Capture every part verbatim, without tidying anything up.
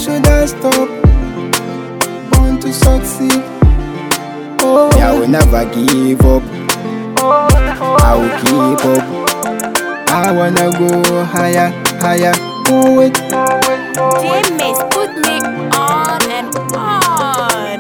should I stop? Born to succeed. Oh, I will never give up. I will keep up. I wanna go higher, higher. Forward. James, put me on and on.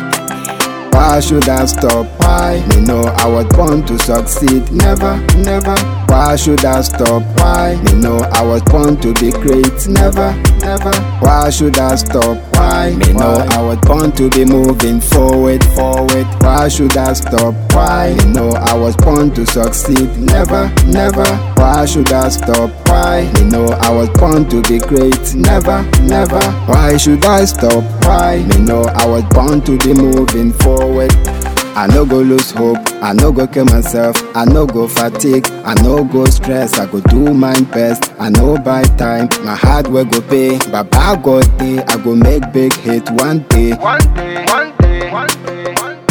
Why should I stop? Why? Me know I was born to succeed. Never, never. Why should I stop? Why? Me know I was born to be great. Never, never. Why should I stop? Why? Me know I was born to be moving forward, forward. Why should I stop? Why? Me know I was born to succeed. Never, never. Why should I stop? Why? Me know I was born to be great. Never, never. Why should I stop? Why? Me know I was born to be moving forward. I no go lose hope, I no go kill myself, I no go fatigue, I no go stress, I go do my best, I no buy time, my hard work go pay, but by God day, I go make big hit one day. One day, one day, one day, one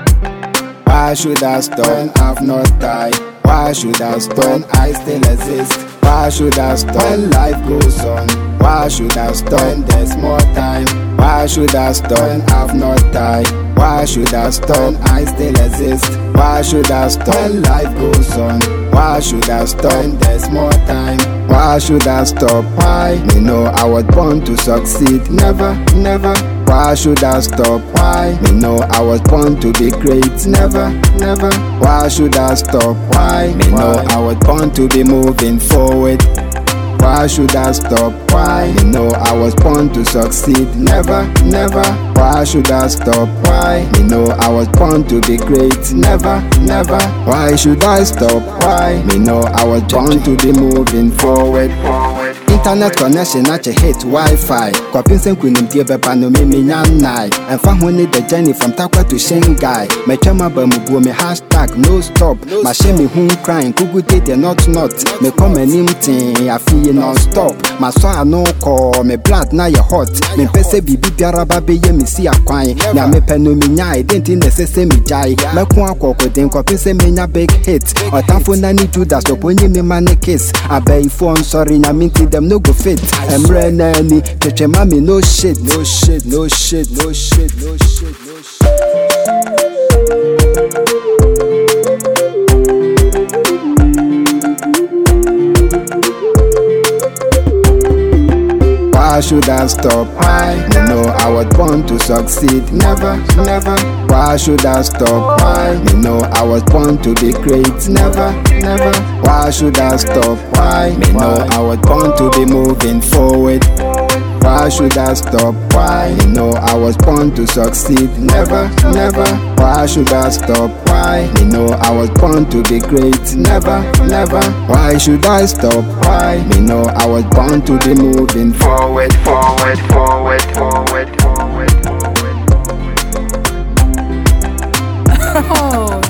day. Why should I stop when I've not died? Why should I stop when I still exist? Why should I stop when life goes on? Why should I stop when there's more time? Why should I stop when I've not died? Why should I stop when I still exist? Why should I stop when life goes on? Why should I stop when there's more time? Why should I stop? Why? Me know I was born to succeed. Never, never. Why should I stop? Why? Me know I was born to be great. Never, never. Why should I stop? Why? Me know I was born to be moving forward. Why should I stop? Why? Me know I was born to succeed. Never, never. Why should I stop? Why? Me know I was born to be great. Never, never. Why should I stop? Why? Me know I was born to be moving forward. Forward. Internet connection at your hit Wi-Fi. Kwapin sen kunim die beba no me me nyam nai. And fa ho ni the journey from Takwa to Shanghai. Me chama ba mu bu me hashtag no stop. Ma she me hu crying kugu date they not not. Me come anim tin I feel non stop. Ma so ano call me blood na ye hot. Me pese bibi biara ba be ye me si akwan. Na me pe no me nyai denti ne sese me jai. Me ko akoko den kwapin se me nya big hit. Otamfo na ni Judas oponyi me man kiss. Abey phone sorry na minti them no go fit. Emre nani, cheche mami no shit, no shit, no shit, no shit, no shit, no shit. Why should I stop? Why? Me know I was born to succeed. Never, never. Why should I stop? Why? Me know I was born to be great. Never, never. Why should I stop? Why? Me know I was born to be moving forward. Why should I stop? Why? Me know I was born to succeed. Never, never. Why should I stop? Why? Me know I was born to be great. Never, never. Why should I stop? Why? Me know I was born to be moving forward, forward, forward, forward, forward, forward. Oh.